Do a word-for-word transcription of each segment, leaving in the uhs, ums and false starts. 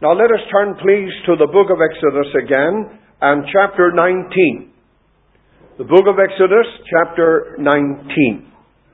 Now let us turn, please, to the book of Exodus again, and chapter nineteen. The book of Exodus, chapter nineteen.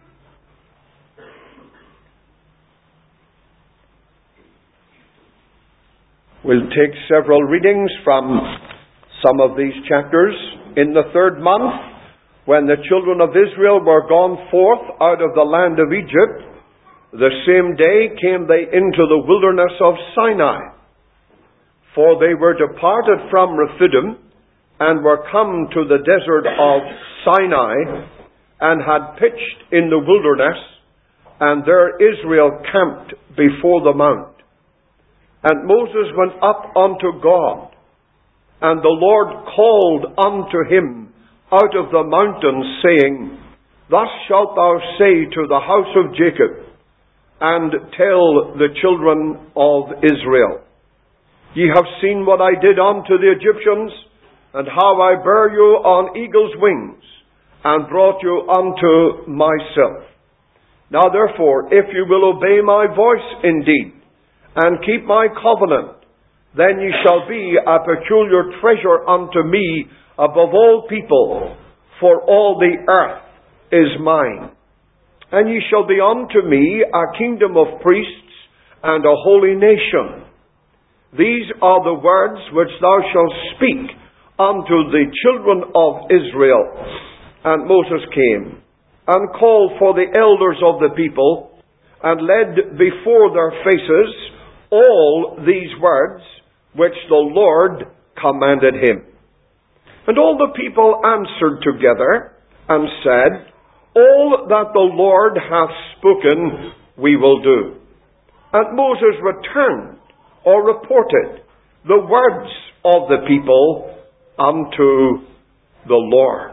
We'll take several readings from some of these chapters. In the third month, when the children of Israel were gone forth out of the land of Egypt, the same day came they into the wilderness of Sinai. For they were departed from Rephidim, and were come to the desert of Sinai, and had pitched in the wilderness, and there Israel camped before the mount. And Moses went up unto God, and the Lord called unto him out of the mountain, saying, Thus shalt thou say to the house of Jacob, and tell the children of Israel, Ye have seen what I did unto the Egyptians, and how I bare you on eagle's wings, and brought you unto myself. Now therefore, if you will obey my voice indeed, and keep my covenant, then ye shall be a peculiar treasure unto me above all people, for all the earth is mine. And ye shall be unto me a kingdom of priests, and a holy nation. These are the words which thou shalt speak unto the children of Israel. And Moses came, and called for the elders of the people, and led before their faces all these words which the Lord commanded him. And all the people answered together, and said, All that the Lord hath spoken, we will do. And Moses returned, or reported, the words of the people unto the Lord.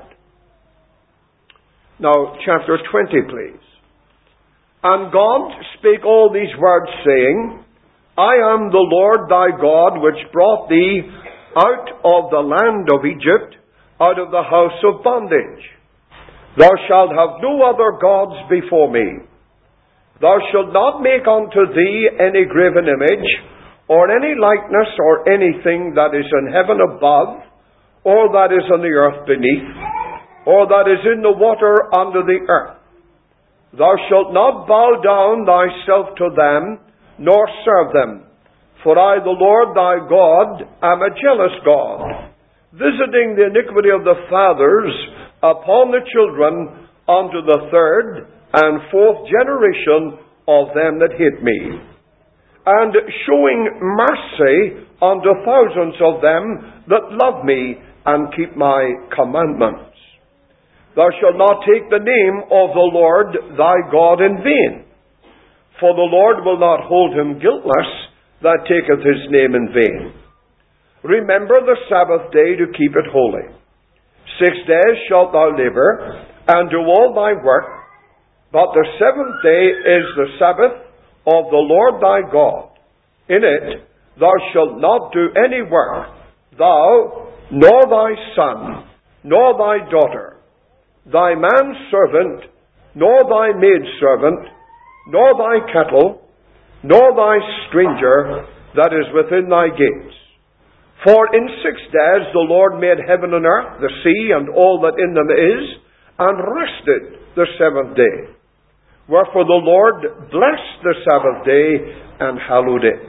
Now, chapter twenty, please. And God spake all these words, saying, I am the Lord thy God, which brought thee out of the land of Egypt, out of the house of bondage. Thou shalt have no other gods before me. Thou shalt not make unto thee any graven image, or any likeness, or anything that is in heaven above, or that is on the earth beneath, or that is in the water under the earth. Thou shalt not bow down thyself to them, nor serve them. For I, the Lord thy God, am a jealous God, visiting the iniquity of the fathers upon the children unto the third and fourth generation of them that hate me, and showing mercy unto thousands of them that love me and keep my commandments. Thou shalt not take the name of the Lord thy God in vain, for the Lord will not hold him guiltless that taketh his name in vain. Remember the Sabbath day to keep it holy. Six days shalt thou labor, and do all thy work, but the seventh day is the Sabbath of the Lord thy God. In it thou shalt not do any work, thou, nor thy son, nor thy daughter, thy manservant, nor thy maidservant, nor thy cattle, nor thy stranger that is within thy gates. For in six days the Lord made heaven and earth, the sea, and all that in them is, and rested the seventh day. Wherefore the Lord blessed the Sabbath day, and hallowed it.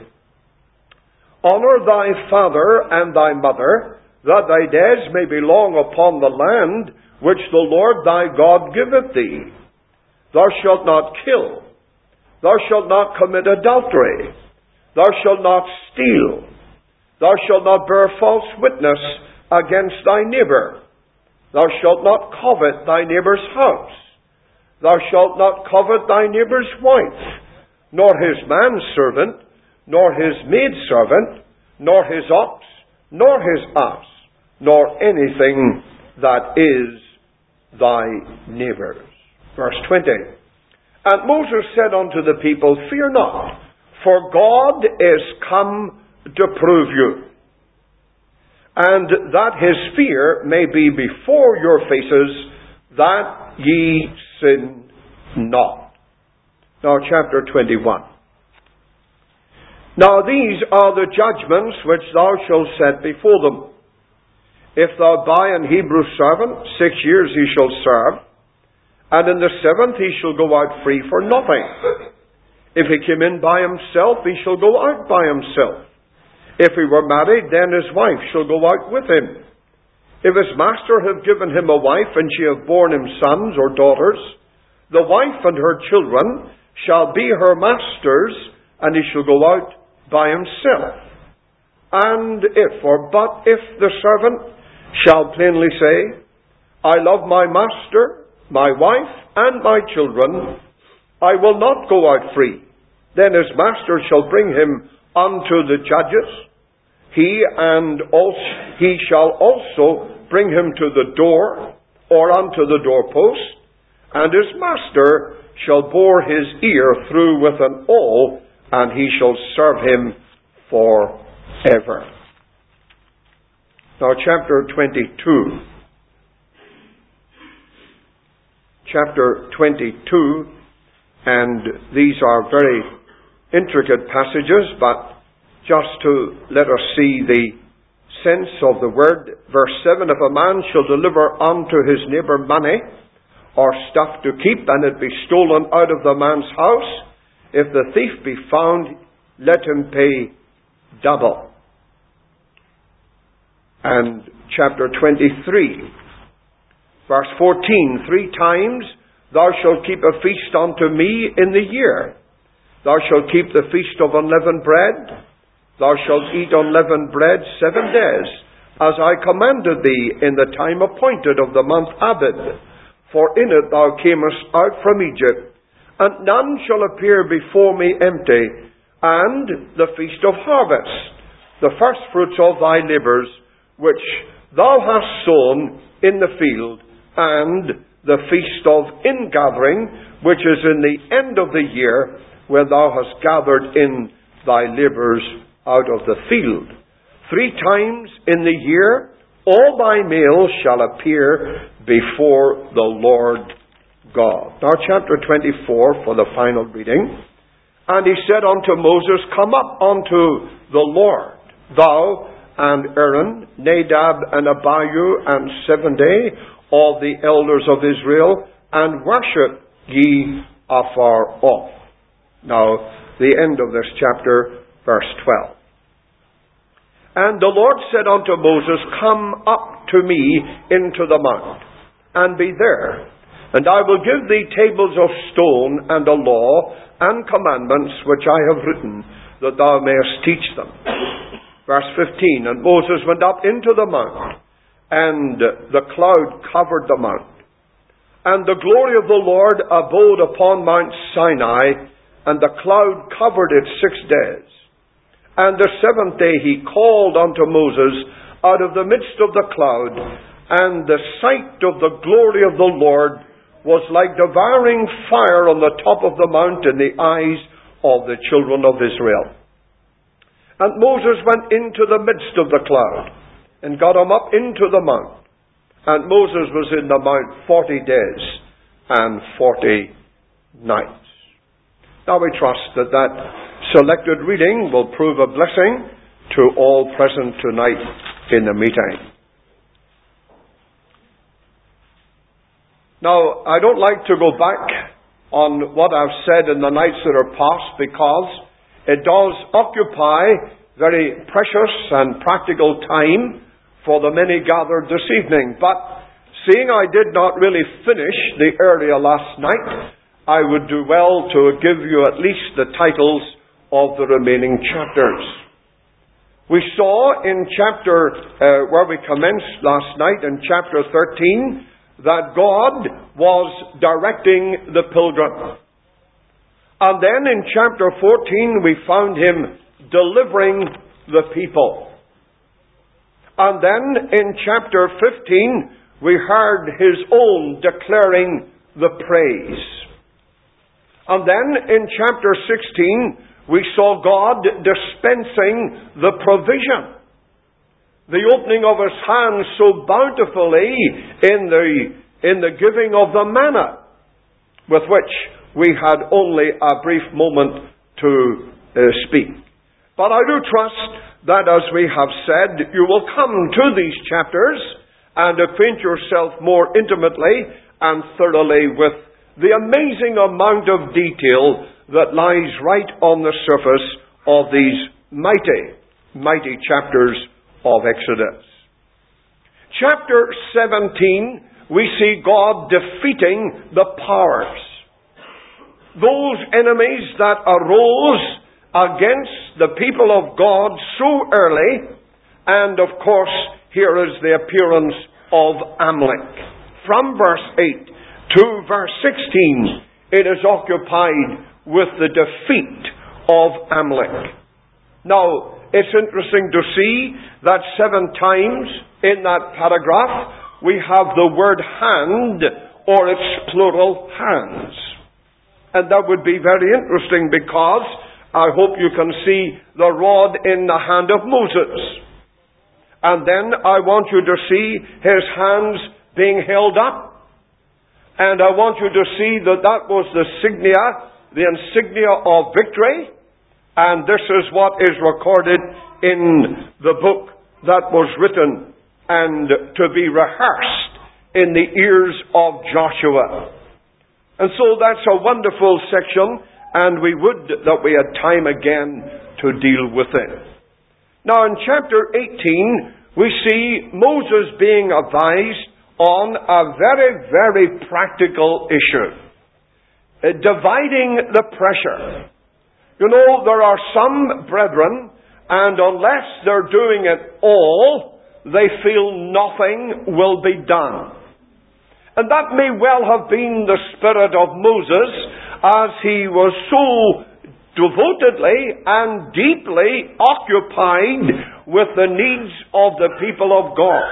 Honour thy father and thy mother, that thy days may be long upon the land which the Lord thy God giveth thee. Thou shalt not kill. Thou shalt not commit adultery. Thou shalt not steal. Thou shalt not bear false witness against thy neighbour. Thou shalt not covet thy neighbour's house. Thou shalt not covet thy neighbour's wife, nor his manservant, nor his maidservant, nor his ox, nor his ass, nor anything that is thy neighbour's. Verse twenty. And Moses said unto the people, Fear not, for God is come to prove you, and that his fear may be before your faces, that ye sin not. Now chapter twenty-one. Now these are the judgments which thou shalt set before them. If thou buy an Hebrew servant, six years he shall serve, and in the seventh he shall go out free for nothing. If he came in by himself, he shall go out by himself. If he were married, then his wife shall go out with him. If his master have given him a wife, and she have borne him sons or daughters, the wife and her children shall be her master's, and he shall go out by himself. And if, or but if the servant shall plainly say, I love my master, my wife, and my children, I will not go out free. Then his master shall bring him unto the judges. He and also, he shall also bring him to the door, or unto the doorpost, and his master shall bore his ear through with an awl, and he shall serve him forever. Now, chapter twenty-two. Chapter twenty-two, and these are very intricate passages, but just to let us see the sense of the word. Verse seven, if a man shall deliver unto his neighbour money, or stuff to keep, and it be stolen out of the man's house, if the thief be found, let him pay double. And chapter twenty-three, verse fourteen, three times thou shalt keep a feast unto me in the year. Thou shalt keep the feast of unleavened bread. Thou shalt eat unleavened bread seven days, as I commanded thee in the time appointed of the month Abib. For in it thou camest out from Egypt, and none shall appear before me empty. And the feast of harvest, the first fruits of thy labours, which thou hast sown in the field, and the feast of ingathering, which is in the end of the year, where thou hast gathered in thy labours out of the field. Three times in the year all thy males shall appear before the Lord God. Now chapter twenty-four for the final reading. And he said unto Moses, come up unto the Lord, thou and Aaron, Nadab and Abihu, and seventy of the elders of Israel, and worship ye afar off. Now, the end of this chapter, verse twelve. And the Lord said unto Moses, come up to me into the mount, and be there, and I will give thee tables of stone, and a law, and commandments which I have written, that thou mayest teach them. Verse fifteen, and Moses went up into the mount, and the cloud covered the mount. And the glory of the Lord abode upon Mount Sinai, and the cloud covered it six days. And the seventh day he called unto Moses out of the midst of the cloud, and the sight of the glory of the Lord was like devouring fire on the top of the mount in the eyes of the children of Israel. And Moses went into the midst of the cloud, and got him up into the mount. And Moses was in the mount forty days and forty nights. Now we trust that that selected reading will prove a blessing to all present tonight in the meeting. Now, I don't like to go back on what I've said in the nights that are past, because it does occupy very precious and practical time for the many gathered this evening. But seeing I did not really finish the area last night, I would do well to give you at least the titles of the remaining chapters. We saw in chapter, uh, where we commenced last night, in chapter thirteen, that God was directing the pilgrim. And then in chapter fourteen, we found him delivering the people. And then in chapter fifteen, we heard his own declaring the praise. And then in chapter sixteen, we saw God dispensing the provision. The opening of his hands so bountifully in the, in the giving of the manna, with which we had only a brief moment to uh, speak. But I do trust that, as we have said, you will come to these chapters and acquaint yourself more intimately and thoroughly with the amazing amount of detail that lies right on the surface of these mighty, mighty chapters of Exodus. Chapter seventeen, we see God defeating the powers. Those enemies that arose against the people of God so early, and of course, here is the appearance of Amalek. From verse eight to verse sixteen, it is occupied with the defeat of Amalek. Now, it's interesting to see that seven times in that paragraph we have the word hand, or its plural, hands. And that would be very interesting because I hope you can see the rod in the hand of Moses. And then I want you to see his hands being held up. And I want you to see that that was the signia, the insignia of victory. And this is what is recorded in the book that was written and to be rehearsed in the ears of Joshua. And so that's a wonderful section, and we would that we had time again to deal with it. Now in chapter eighteen, we see Moses being advised on a very, very practical issue. Uh, dividing the pressure. You know, there are some brethren, and unless they're doing it all, they feel nothing will be done. And that may well have been the spirit of Moses as he was so devotedly and deeply occupied with the needs of the people of God.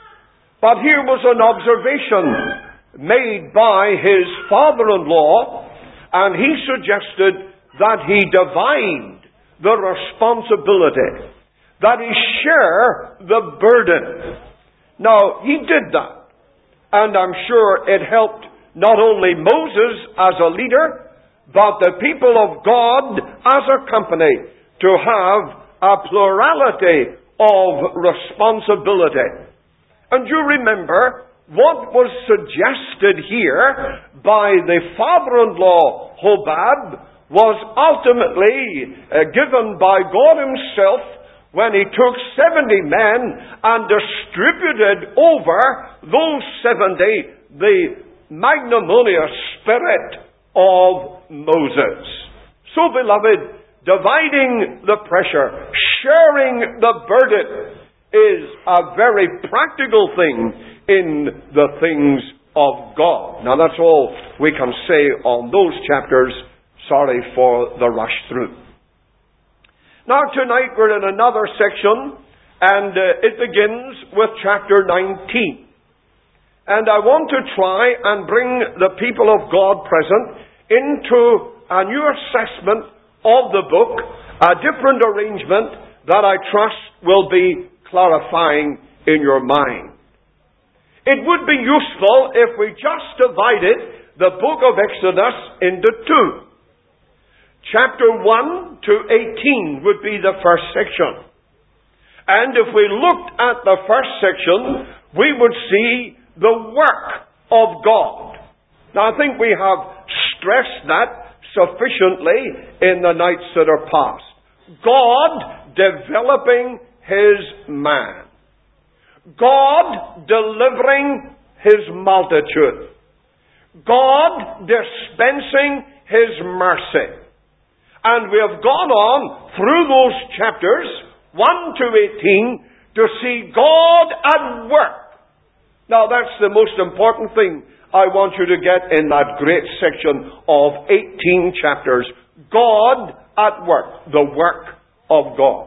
But here was an observation made by his father-in-law, and he suggested that he divide the responsibility, that he share the burden. Now, he did that. And I'm sure it helped not only Moses as a leader, but the people of God as a company to have a plurality of responsibility. And you remember what was suggested here by the father-in-law Hobab was ultimately uh, given by God himself when he took seventy men and distributed over those seventy the magnanimous spirit of Moses. So, beloved, dividing the pressure, sharing the burden is a very practical thing in the things of God. Now, that's all we can say on those chapters. Sorry for the rush through. Now tonight we're in another section, and uh, it begins with chapter nineteen. And I want to try and bring the people of God present into a new assessment of the book, a different arrangement that I trust will be clarifying in your mind. It would be useful if we just divided the book of Exodus into two. Chapter one to eighteen would be the first section. And if we looked at the first section, we would see the work of God. Now I think we have stressed that sufficiently in the nights that are past. God developing His man. God delivering His multitude. God dispensing His mercy. And we have gone on through those chapters, one to eighteen, to see God at work. Now that's the most important thing I want you to get in that great section of eighteen chapters. God at work. The work of God.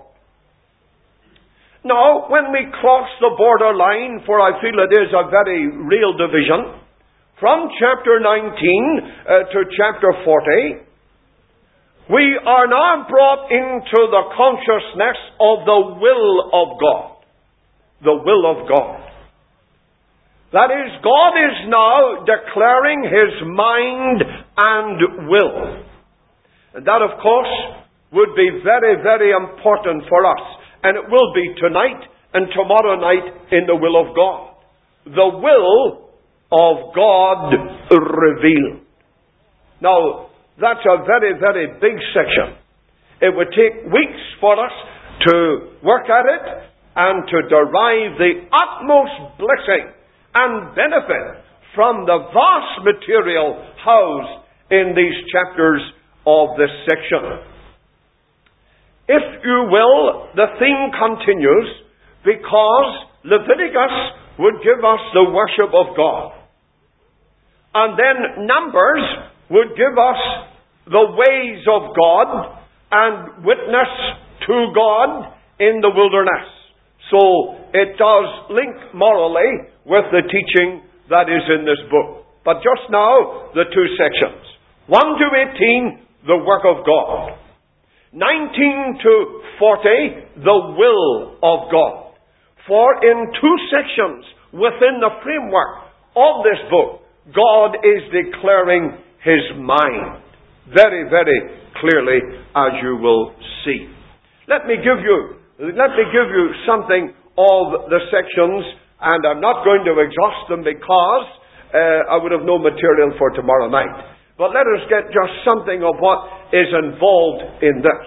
Now, when we cross the borderline, for I feel it is a very real division, from chapter nineteen uh, to chapter forty, we are now brought into the consciousness of the will of God. The will of God. That is, God is now declaring His mind and will. And that, of course, would be very, very important for us. And it will be tonight and tomorrow night in the will of God. The will of God revealed. Now, that's a very, very big section. It would take weeks for us to work at it and to derive the utmost blessing and benefit from the vast material housed in these chapters of this section. If you will, the theme continues because Leviticus would give us the worship of God. And then Numbers would give us the ways of God and witness to God in the wilderness. So it does link morally with the teaching that is in this book. But just now, the two sections. one to eighteen, the work of God. nineteen to forty, the will of God. For in two sections within the framework of this book, God is declaring His mind. Very, very clearly, as you will see. Let me give you, let me give you something of the sections, and I'm not going to exhaust them because uh, I would have no material for tomorrow night. But let us get just something of what is involved in this.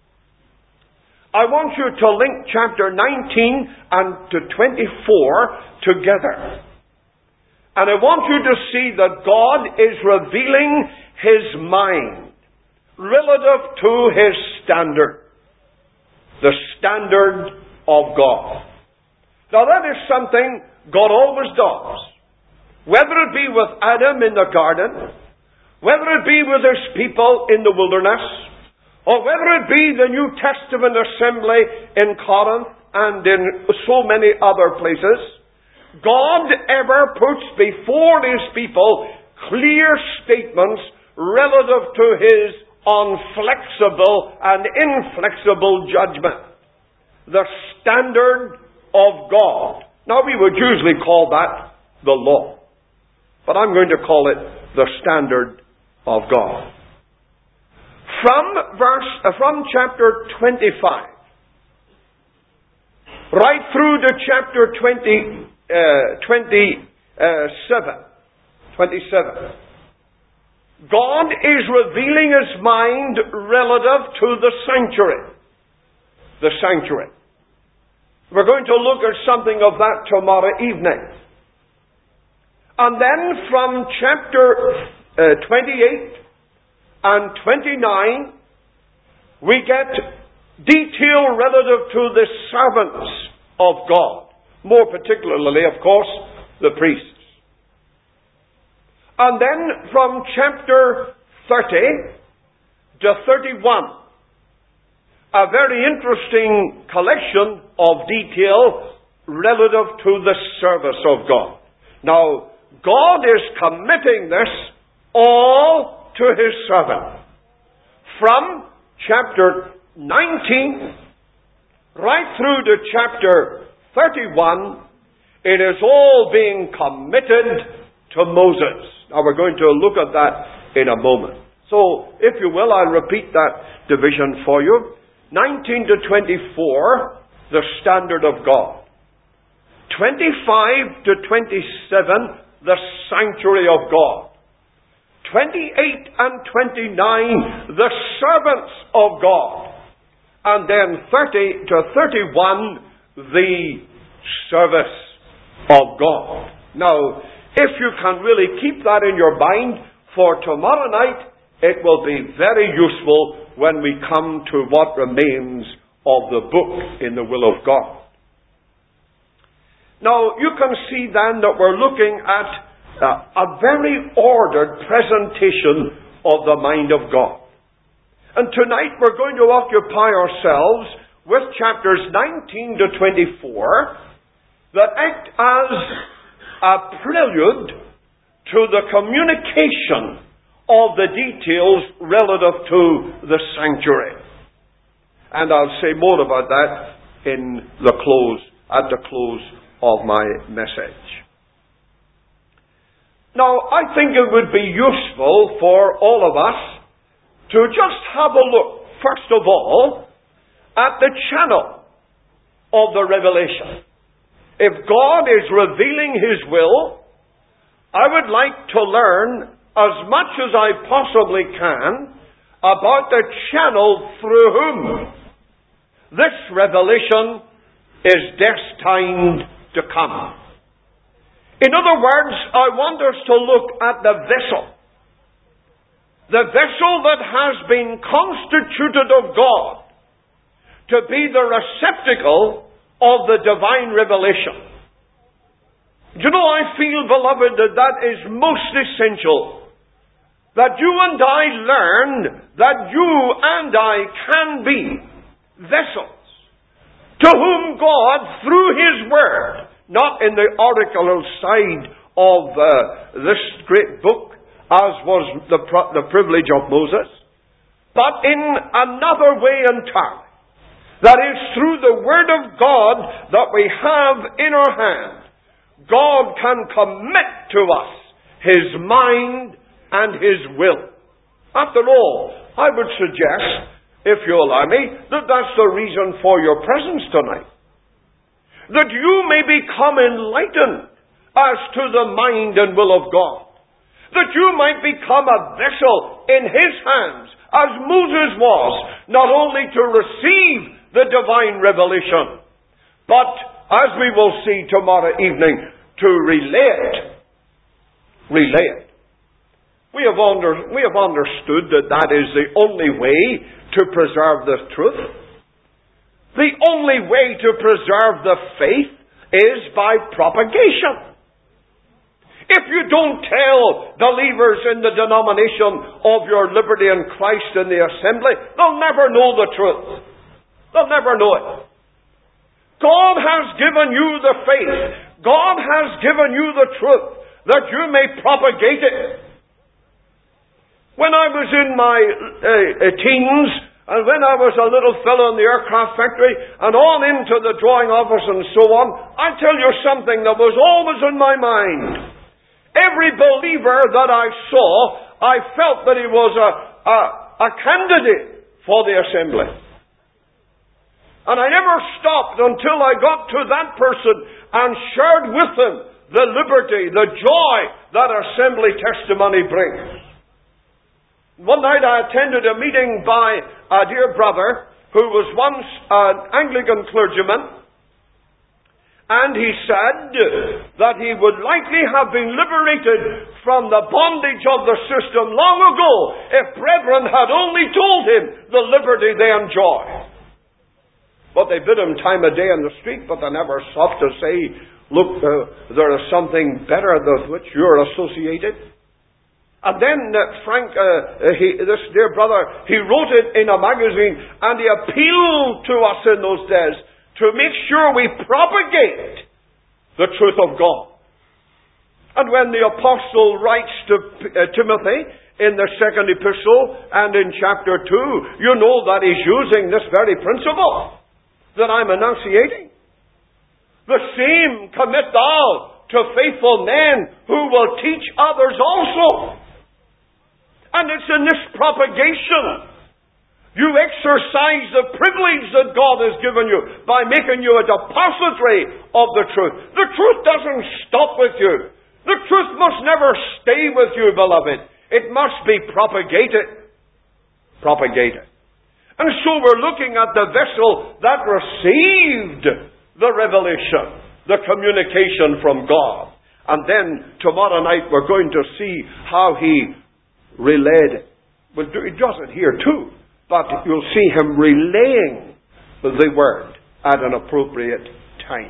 I want you to link chapter nineteen and to twenty-four together. And I want you to see that God is revealing His mind relative to His standard. The standard of God. Now that is something God always does. Whether it be with Adam in the garden, whether it be with His people in the wilderness, or whether it be the New Testament assembly in Corinth and in so many other places, God ever puts before His people clear statements relative to His inflexible and inflexible judgment. The standard of God. Now we would usually call that the law. But I'm going to call it the standard of God. From verse, uh, from chapter twenty-five, right through to chapter twenty, uh, twenty-seven, twenty-seven, God is revealing His mind relative to the sanctuary. The sanctuary. We're going to look at something of that tomorrow evening. And then from chapter uh, twenty-eight and twenty-nine, we get detail relative to the servants of God. More particularly, of course, the priests. And then from chapter thirty to thirty-one, a very interesting collection of detail relative to the service of God. Now, God is committing this all to His servant. From chapter nineteen right through to chapter thirty-one, it is all being committed to Moses. Now we're going to look at that in a moment. So, if you will, I'll repeat that division for you. nineteen to twenty-four, the standard of God. twenty-five to twenty-seven, the sanctuary of God. twenty-eight and twenty-nine, the servants of God. And then thirty to thirty-one, the service of God. Now, if you can really keep that in your mind for tomorrow night, it will be very useful when we come to what remains of the book in the will of God. Now, you can see then that we're looking at uh, a very ordered presentation of the mind of God. And tonight we're going to occupy ourselves with chapters nineteen to twenty-four that act as a prelude to the communication of the details relative to the sanctuary. And I'll say more about that in the close, at the close of my message. Now, I think it would be useful for all of us to just have a look first of all, at the channel of the revelation. If God is revealing His will, I would like to learn as much as I possibly can about the channel through whom this revelation is destined to come. In other words, I want us to look at the vessel. The vessel that has been constituted of God to be the receptacle of the divine revelation. Do you know, I feel, beloved, that that is most essential. That you and I learn that you and I can be vessels to whom God, through His Word, not in the oracular side of uh, this great book, as was the, pro- the privilege of Moses, but in another way entirely. That is, through the Word of God that we have in our hand, God can commit to us His mind and His will. After all, I would suggest, if you allow me, that that's the reason for your presence tonight. That you may become enlightened as to the mind and will of God. That you might become a vessel in His hands, as Moses was, not only to receive the divine revelation, but, as we will see tomorrow evening, to relay it. Relay it. We have, under, we have understood that that is the only way to preserve the truth. The only way to preserve the faith is by propagation. If you don't tell believers in the denomination of your liberty in Christ in the assembly, they'll never know the truth. They'll never know it. God has given you the faith. God has given you the truth that you may propagate it. When I was in my uh, teens, and when I was a little fellow in the aircraft factory, and on into the drawing office and so on, I tell you something that was always in my mind. Every believer that I saw, I felt that he was a, a, a candidate for the assembly. And I never stopped until I got to that person and shared with them the liberty, the joy that assembly testimony brings. One night I attended a meeting by a dear brother who was once an Anglican clergyman, and he said that he would likely have been liberated from the bondage of the system long ago if brethren had only told him the liberty they enjoy. But they bid him time of day in the street, but they never stopped to say, look, uh, there is something better with which you're associated. And then uh, Frank, uh, he, this dear brother, he wrote it in a magazine, and he appealed to us in those days to make sure we propagate the truth of God. And when the apostle writes to uh, Timothy in the second epistle and in chapter two, you know that he's using this very principle that I'm enunciating. The same commit thou to faithful men who will teach others also. And it's in this propagation you exercise the privilege that God has given you by making you a depository of the truth. The truth doesn't stop with you. The truth must never stay with you, beloved. It must be propagated. Propagated. And so we're looking at the vessel that received the revelation, the communication from God. And then tomorrow night we're going to see how he relayed it. Well, he does it here too. But you'll see him relaying the word at an appropriate time.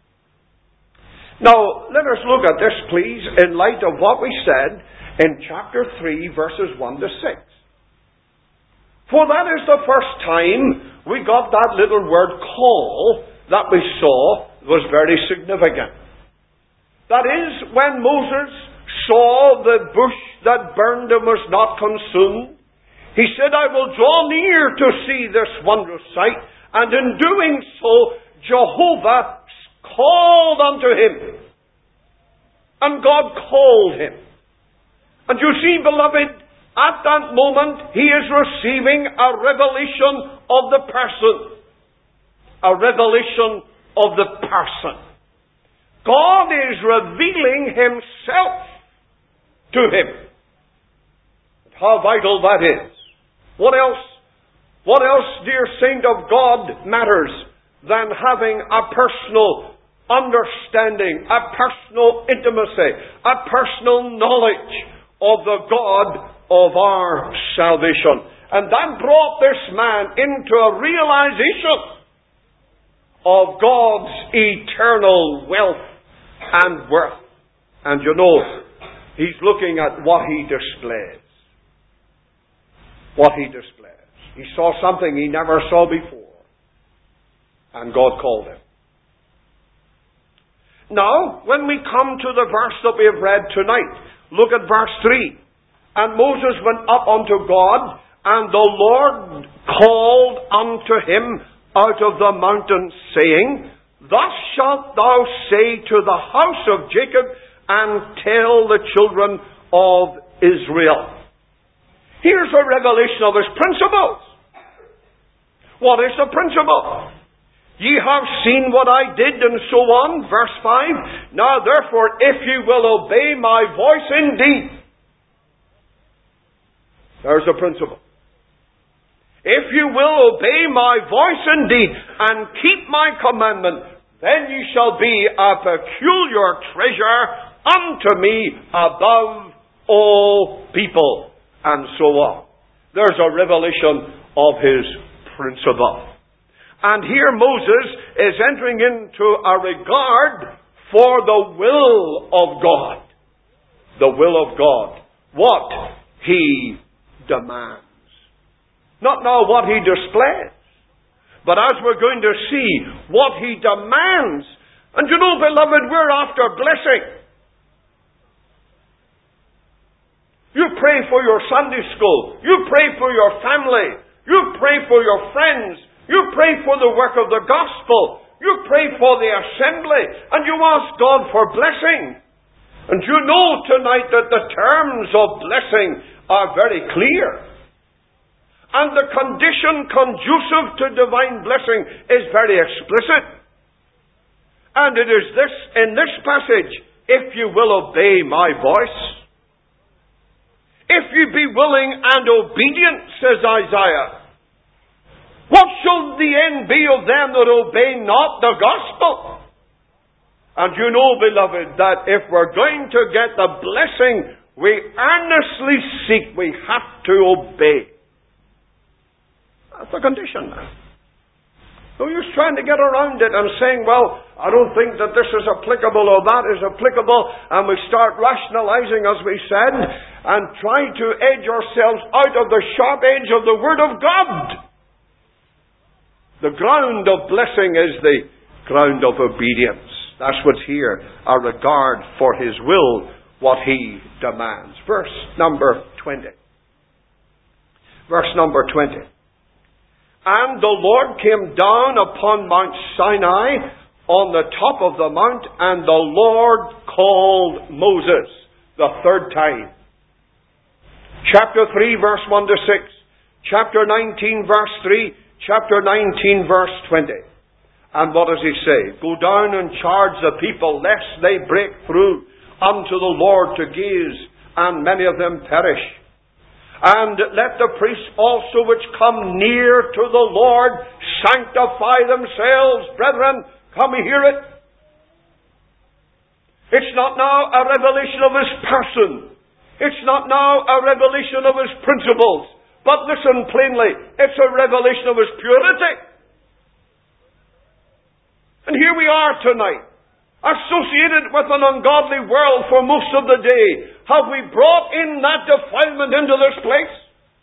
Now, let us look at this, please, in light of what we said in chapter three, verses one to six. For that is the first time we got that little word call that we saw was very significant. That is, when Moses saw the bush that burned and was not consumed, he said, I will draw near to see this wondrous sight. And in doing so, Jehovah called unto him. And God called him. And you see, beloved, At that moment, he is receiving a revelation of the person. A revelation of the person. God is revealing himself to him. How vital that is. What else, what else, dear saint of God, matters than having a personal understanding, a personal intimacy, a personal knowledge of the God of our salvation? And that brought this man into a realization of God's eternal wealth and worth. And you know, he's looking at what he displays. What he displays. He saw something he never saw before. And God called him. Now, when we come to the verse that we have read tonight, look at verse three. And Moses went up unto God, and the Lord called unto him out of the mountain, saying, Thus shalt thou say to the house of Jacob, and tell the children of Israel. Here's a revelation of his principles. What is the principle? Ye have seen what I did, and so on. Verse five. Now therefore, if ye will obey my voice indeed. There's a principle. If you will obey my voice indeed, and keep my commandment, then ye shall be a peculiar treasure unto me above all people. And so on. There's a revelation of his principle. And here Moses is entering into a regard for the will of God. The will of God. What he demands. Not now what he displays, but as we're going to see, what he demands. And you know, beloved, we're after blessing. You pray for your Sunday school. You pray for your family. You pray for your friends. You pray for the work of the gospel. You pray for the assembly. And you ask God for blessing. And you know tonight that the terms of blessing are very clear. And the condition conducive to divine blessing is very explicit. And it is this, in this passage, if you will obey my voice. If you be willing and obedient, says Isaiah. What shall the end be of them that obey not the gospel? And you know, beloved, that if we're going to get the blessing we earnestly seek, we have to obey. That's the condition now. No use trying to get around it and saying, well, I don't think that this is applicable or that is applicable, and we start rationalizing, as we said, and try to edge ourselves out of the sharp edge of the Word of God. The ground of blessing is the ground of obedience. That's what's here, a regard for His will, what He demands. Verse number twenty. Verse number twenty. And the Lord came down upon Mount Sinai on the top of the mount, and the Lord called Moses the third time. Chapter three, verse one to six. Chapter nineteen, verse three. Chapter nineteen, verse twenty. And what does he say? Go down and charge the people, lest they break through unto the Lord to gaze, and many of them perish. And let the priests also which come near to the Lord sanctify themselves. Brethren, come and hear it. It's not now a revelation of His person. It's not now a revelation of His principles. But listen plainly, it's a revelation of His purity. And here we are tonight, associated with an ungodly world for most of the day. Have we brought in that defilement into this place?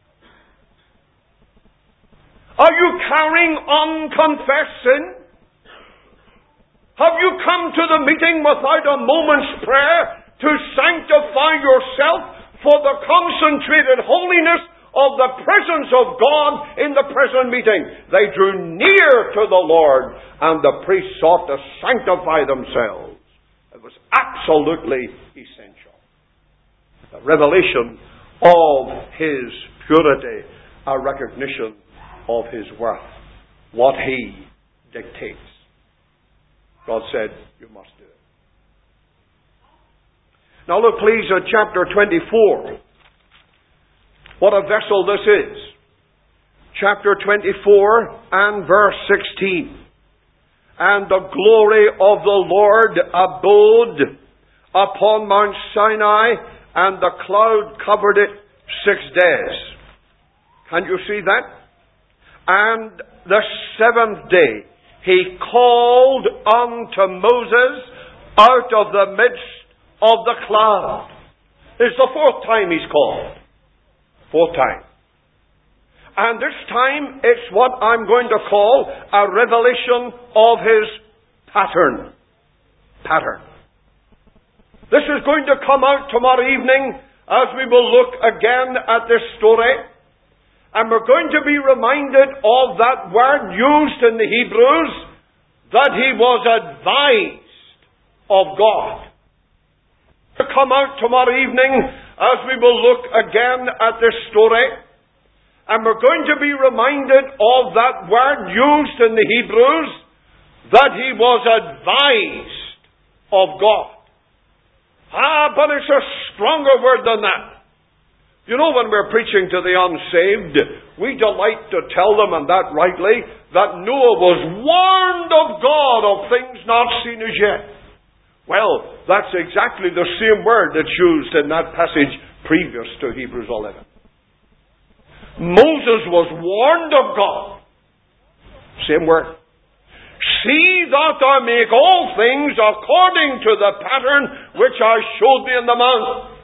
Are you carrying unconfessed sin? Have you come to the meeting without a moment's prayer to sanctify yourself for the concentrated holiness of the presence of God in the present meeting? They drew near to the Lord, and the priests sought to sanctify themselves. It was absolutely essential. The revelation of His purity, a recognition of His worth, what He dictates. God said, you must do it. Now look please at chapter twenty-four. What a vessel this is. Chapter twenty-four and verse sixteen. And the glory of the Lord abode upon Mount Sinai, and the cloud covered it six days. Can you see that? And the seventh day He called unto Moses out of the midst of the cloud. It's the fourth time He's called. Fourth time. And this time it's what I'm going to call a revelation of His pattern. Pattern. This is going to come out tomorrow evening as we will look again at this story. And we're going to be reminded of that word used in the Hebrews, that he was advised of God. To come out tomorrow evening as we will look again at this story. And we're going to be reminded of that word used in the Hebrews, that he was advised of God. Ah, but it's a stronger word than that. You know, when we're preaching to the unsaved, we delight to tell them, and that rightly, that Noah was warned of God of things not seen as yet. Well, that's exactly the same word that's used in that passage previous to Hebrews eleven. Moses was warned of God. Same word. See that I make all things according to the pattern which I showed thee in the mount.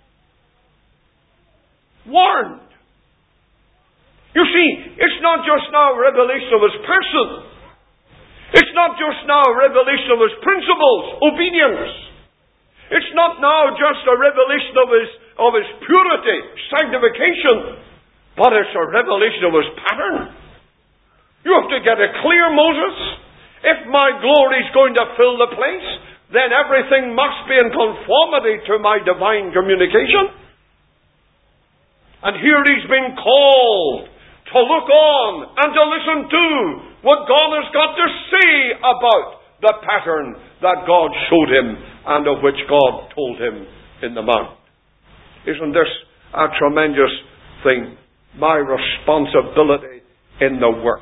Warned. You see, it's not just now a revelation of His person. It's not just now a revelation of His principles, obedience. It's not now just a revelation of His, of His purity, sanctification. But it's a revelation of His pattern. You have to get it clear, Moses. If my glory is going to fill the place, then everything must be in conformity to my divine communication. And here he's been called to look on and to listen to what God has got to say about the pattern that God showed him and of which God told him in the mount. Isn't this a tremendous thing? My responsibility in the work.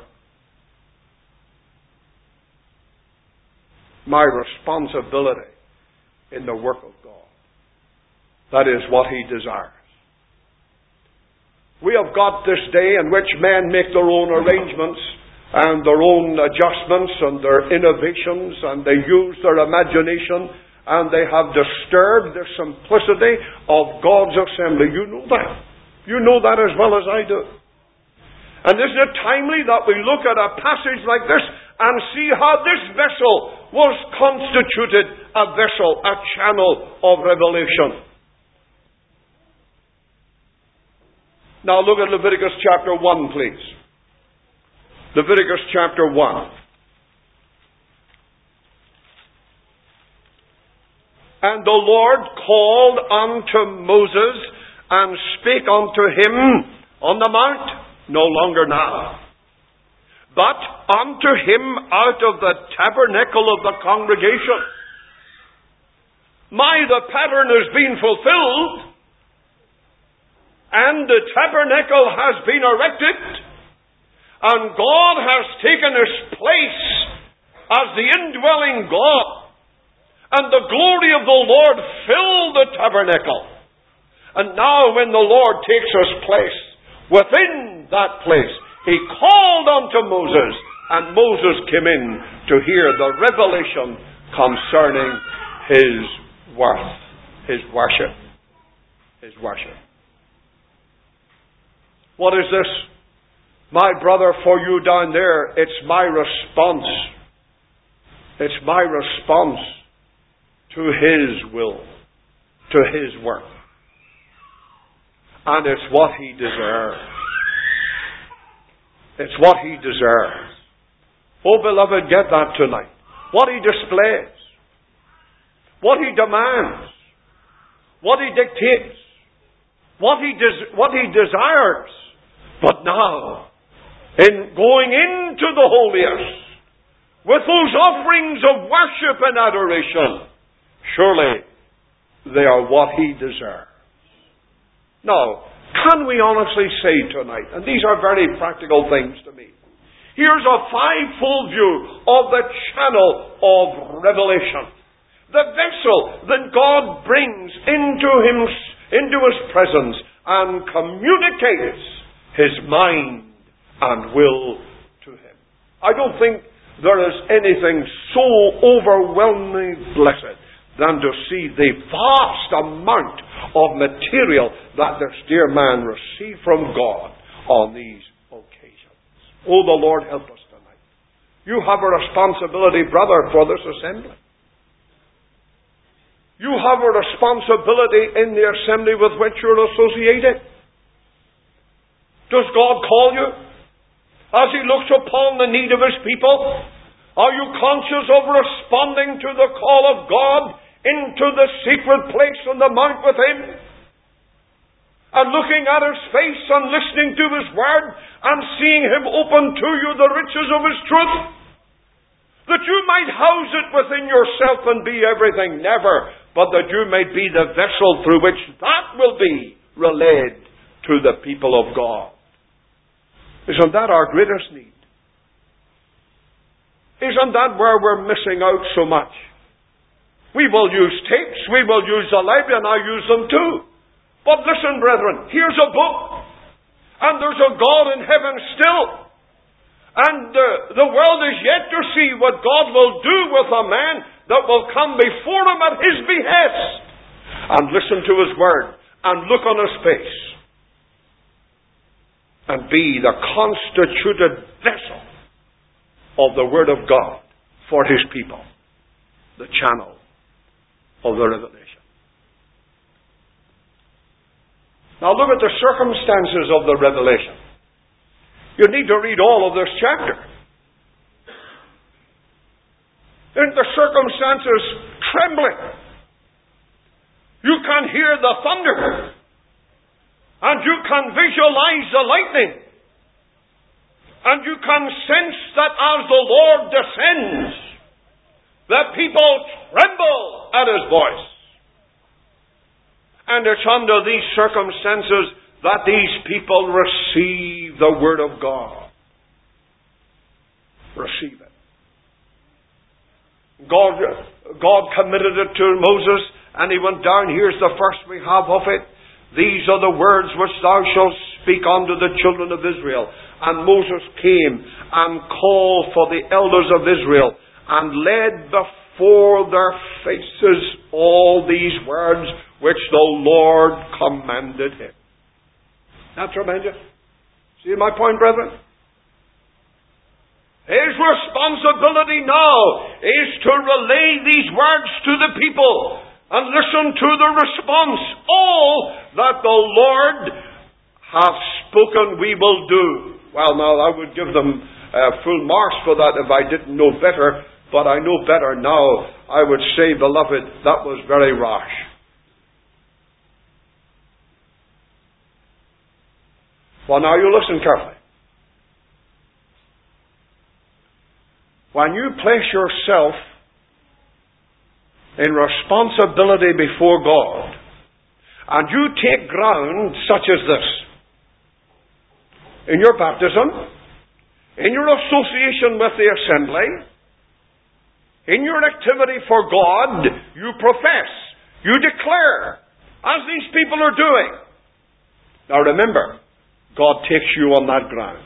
My responsibility in the work of God. That is what He desires. We have got this day in which men make their own arrangements and their own adjustments and their innovations, and they use their imagination, and they have disturbed the simplicity of God's assembly. You know that. You know that as well as I do. And isn't it timely that we look at a passage like this and see how this vessel was constituted a vessel, a channel of revelation. Now look at Leviticus chapter one, please. Leviticus chapter one. And the Lord called unto Moses and spake unto him on the mount, no longer now, but unto him out of the tabernacle of the congregation. My, the pattern has been fulfilled, and the tabernacle has been erected, and God has taken His place as the indwelling God, and the glory of the Lord filled the tabernacle. And now when the Lord takes His place, within that place, He called unto Moses, and Moses came in to hear the revelation concerning His worth, His worship, His worship. What is this? My brother, for you down there, it's my response. It's my response to His will, to His work. And it's what He deserves. It's what He deserves. Oh, beloved, get that tonight. What He displays. What He demands. What He dictates. what he, des- what he desires. But now, in going into the holiest, with those offerings of worship and adoration, surely they are what he deserves. Now, can we honestly say tonight, and these are very practical things to me, here's a fivefold view of the channel of revelation. The vessel that God brings into him, into his presence and communicates his mind and will to him. I don't think there is anything so overwhelmingly blessed than to see the vast amount of material that this dear man received from God on these occasions. Oh, the Lord help us tonight. You have a responsibility, brother, for this assembly. You have a responsibility in the assembly with which you're associated. Does God call you? As he looks upon the need of his people, are you conscious of responding to the call of God into the secret place on the mount with him? And looking at his face and listening to his word and seeing him open to you the riches of his truth? That you might house it within yourself and be everything, never, but that you may be the vessel through which that will be relayed to the people of God. Isn't that our greatest need? Isn't that where we're missing out so much? We will use tapes, we will use the library, and I use them too. But listen, brethren, here's a book, and there's a God in heaven still. And uh, the world is yet to see what God will do with a man that will come before him at his behest. And listen to his word, and look on his face. And be the constituted vessel of the word of God for his people. The channel of the revelation. Now look at the circumstances of the revelation. You need to read all of this chapter. In the circumstances trembling. You can hear the thunder. And you can visualize the lightning. And you can sense that as the Lord descends, the people tremble at his voice. And it's under these circumstances that these people receive the Word of God. Receive it. God, God committed it to Moses, and he went down. Here's the first we have of it. These are the words which thou shalt speak unto the children of Israel. And Moses came and called for the elders of Israel, and led before their faces all these words which the Lord commanded him. That's tremendous. See my point, brethren? His responsibility now is to relay these words to the people and listen to the response. All that the Lord hath spoken we will do. Well, now, I would give them uh, full marks for that if I didn't know better, but I know better now. I would say, beloved, that was very rash. Well, now you listen carefully. When you place yourself in responsibility before God, and you take ground such as this, in your baptism, in your association with the assembly, in your activity for God, you profess, you declare, as these people are doing. Now remember, God takes you on that ground.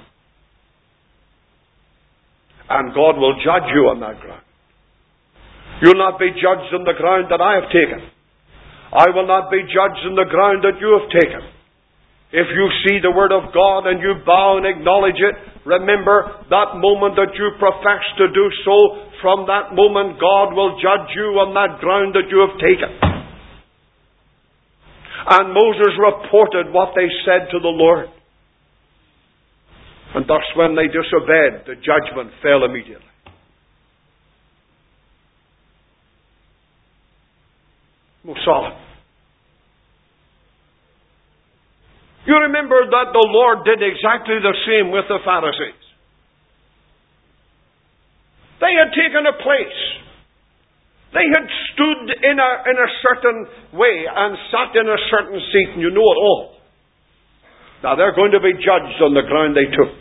And God will judge you on that ground. You'll not be judged on the ground that I have taken. I will not be judged on the ground that you have taken. If you see the Word of God and you bow and acknowledge it, remember that moment that you profess to do so, from that moment God will judge you on that ground that you have taken. And Moses reported what they said to the Lord. And thus when they disobeyed, the judgment fell immediately. Most solemn. You remember that the Lord did exactly the same with the Pharisees. They had taken a place. They had stood in a, in a certain way and sat in a certain seat, and you know it all. Now they're going to be judged on the ground they took.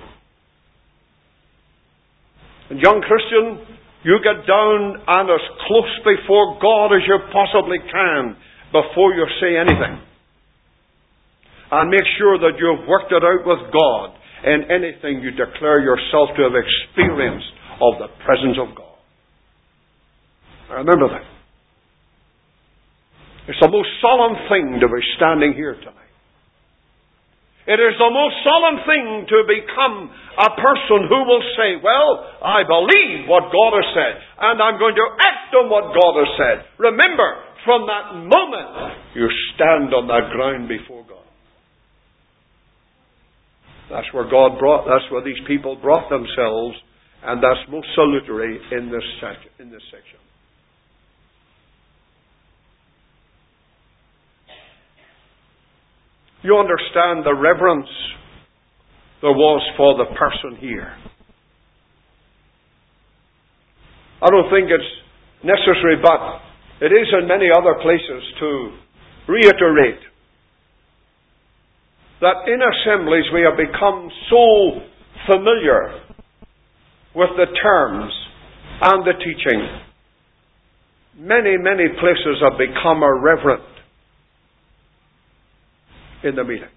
And young Christian, you get down and as close before God as you possibly can before you say anything. And make sure that you've worked it out with God in anything you declare yourself to have experienced of the presence of God. Now remember that. It's the most solemn thing to be standing here tonight. It is the most solemn thing to become a person who will say, well, I believe what God has said, and I'm going to act on what God has said. Remember, from that moment, you stand on that ground before God. That's where God brought, that's where these people brought themselves, and that's most salutary in this section. In this section. You understand the reverence there was for the person here. I don't think it's necessary, but it is in many other places to reiterate that in assemblies we have become so familiar with the terms and the teaching. Many, many places have become irreverent in the meetings.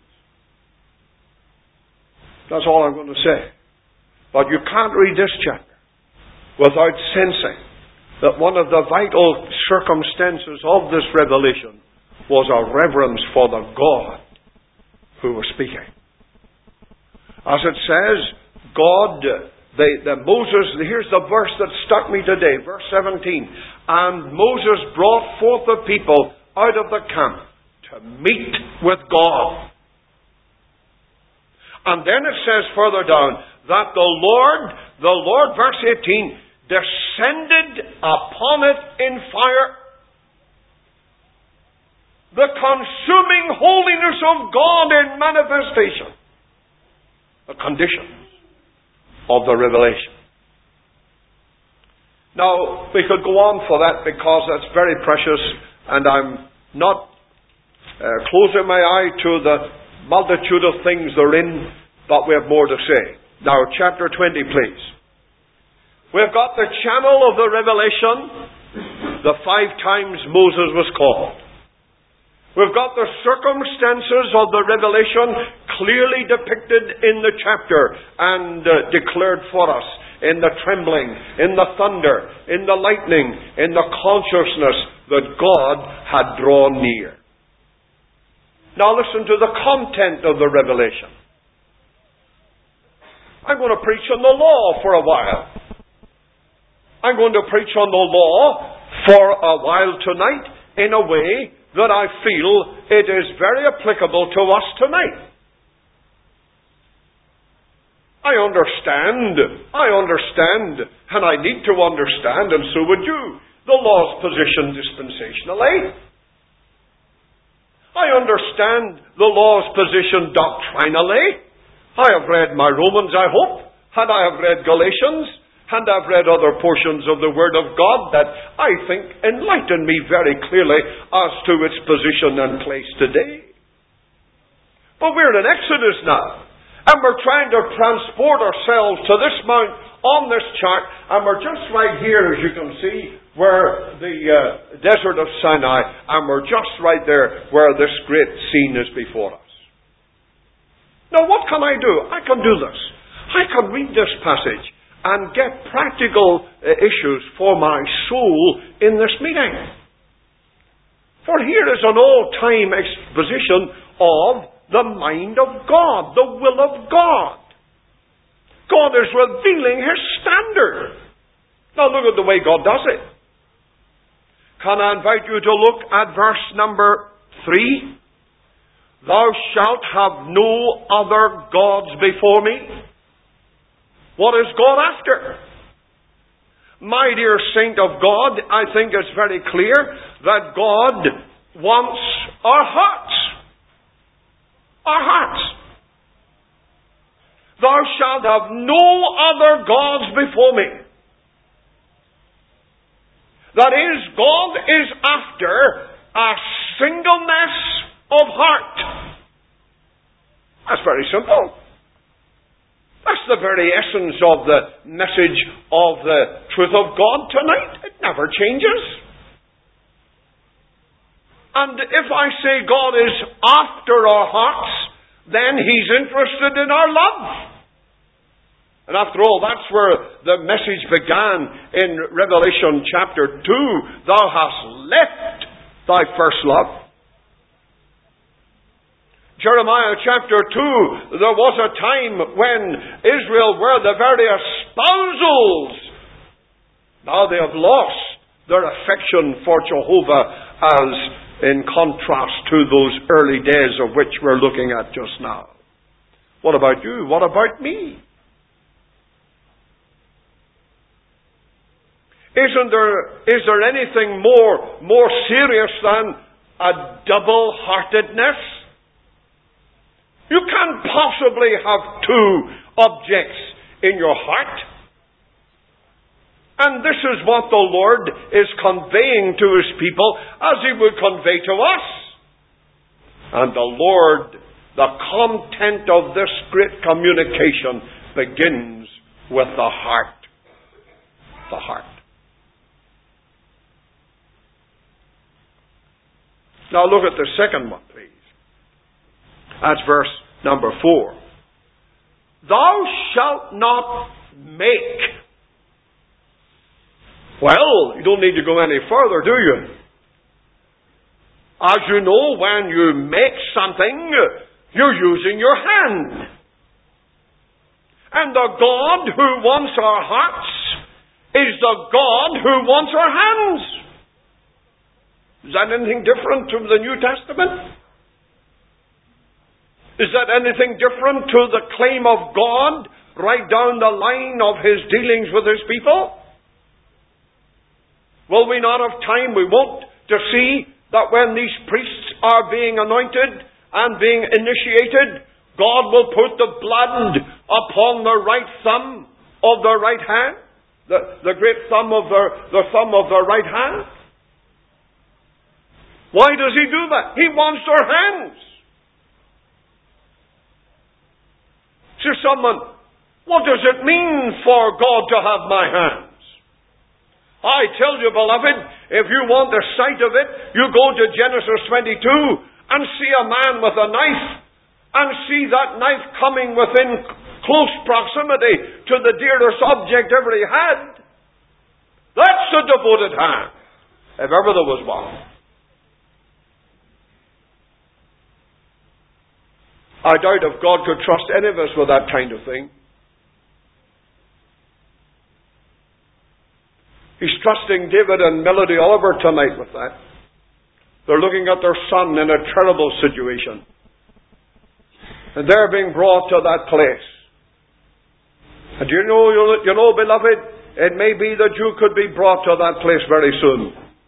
That's all I'm going to say. But you can't read this chapter without sensing that one of the vital circumstances of this revelation was a reverence for the God who was speaking. As it says, God, the, the Moses, here's the verse that struck me today, verse seventeen. And Moses brought forth the people out of the camp to meet with God. And then it says further down that the Lord, the Lord, verse eighteen, descended upon it in fire. The consuming holiness of God in manifestation. The conditions of the revelation. Now, we could go on for that because that's very precious, and I'm not Uh, closing my eye to the multitude of things therein, but we have more to say. Now, chapter twenty, please. We've got the channel of the revelation, the five times Moses was called. We've got the circumstances of the revelation clearly depicted in the chapter and uh, declared for us in the trembling, in the thunder, in the lightning, in the consciousness that God had drawn near. Now listen to the content of the revelation. I'm going to preach on the law for a while. I'm going to preach on the law for a while tonight in a way that I feel it is very applicable to us tonight. I understand, I understand, and I need to understand, and so would you, the law's position dispensationally. I understand the law's position doctrinally. I have read my Romans, I hope, and I have read Galatians, and I've read other portions of the Word of God that I think enlighten me very clearly as to its position and place today. But we're in Exodus now, and we're trying to transport ourselves to this mount on this chart, and we're just right here, as you can see, where the uh, desert of Sinai, and we're just right there where this great scene is before us. Now what can I do? I can do this. I can read this passage and get practical uh, issues for my soul in this meeting. For here is an all-time exposition of the mind of God, the will of God. God is revealing His standard. Now look at the way God does it. Can I invite you to look at verse number three? Thou shalt have no other gods before me. What is God after? My dear saint of God, I think it's very clear that God wants our hearts. our hearts. Thou shalt have no other gods before me. That is, God is after a singleness of heart. That's very simple. That's the very essence of the message of the truth of God tonight. It never changes. And if I say God is after our hearts, then He's interested in our love. And after all, that's where the message began in Revelation chapter two. Thou hast left thy first love. Jeremiah chapter two, there was a time when Israel were the very espousals. Now they have lost their affection for Jehovah, as in contrast to those early days of which we're looking at just now. What about you? What about me? Isn't there, is there anything more, more serious than a double-heartedness? You can't possibly have two objects in your heart. And this is what the Lord is conveying to His people as He would convey to us. And the Lord, the content of this great communication begins with the heart. The heart. Now look at the second one, please. That's verse number four. Thou shalt not make. Well, you don't need to go any further, do you? As you know, when you make something, you're using your hand. And the God who wants our hearts is the God who wants our hands. Is that anything different from the New Testament? Is that anything different to the claim of God right down the line of His dealings with His people? Will we not have time, we won't, to see that when these priests are being anointed and being initiated, God will put the blood upon the right thumb of the right hand? The, the great thumb of the, the thumb of the right hand? Why does He do that? He wants our hands. To someone, what does it mean for God to have my hands? I tell you, beloved, if you want the sight of it, you go to Genesis twenty-two and see a man with a knife and see that knife coming within close proximity to the dearest object ever he had. That's a devoted hand, if ever there was one. I doubt if God could trust any of us with that kind of thing. He's trusting David and Melody Oliver tonight with that. They're looking at their son in a terrible situation. And they're being brought to that place. And you know, you know, beloved, it may be that you could be brought to that place very soon.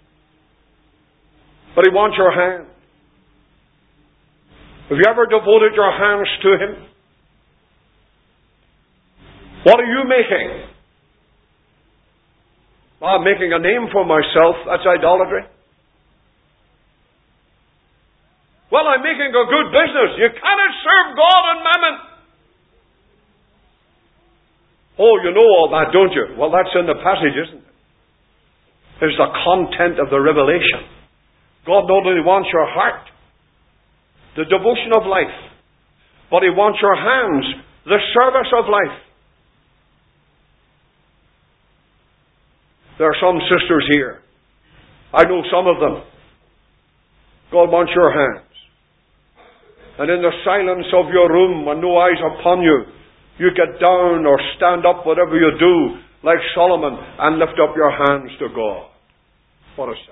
But He wants your hand. Have you ever devoted your hands to Him? What are you making? Well, I'm making a name for myself. That's idolatry. Well, I'm making a good business. You cannot serve God and mammon. Oh, you know all that, don't you? Well, that's in the passage, isn't it? There's the content of the revelation. God not only wants your heart, the devotion of life, but He wants your hands, the service of life. There are some sisters here. I know some of them. God wants your hands. And in the silence of your room, when no eyes are upon you, you get down or stand up, whatever you do, like Solomon, and lift up your hands to God. What a sight.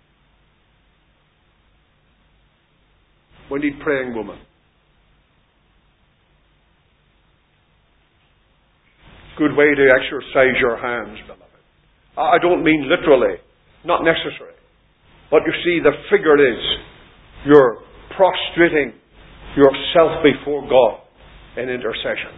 We need praying women. Good way to exercise your hands, beloved. I don't mean literally, not necessary. But you see, the figure is you're prostrating yourself before God in intercession.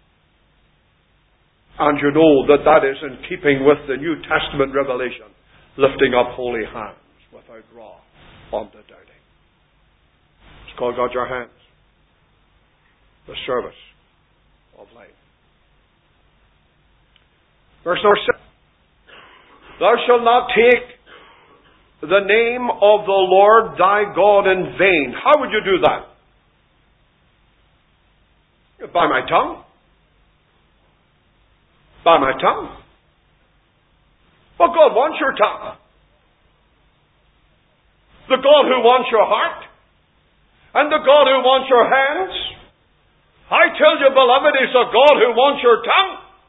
And you know that that is in keeping with the New Testament revelation, lifting up holy hands without wrath unto doubting. It's called God your hands, the service of life. Verse number six. Thou shalt not take the name of the Lord thy God in vain. How would you do that? By my tongue. By my tongue. Well, God wants your tongue. The God who wants your heart. And the God who wants your hands. I tell you, beloved, is the God who wants your tongue.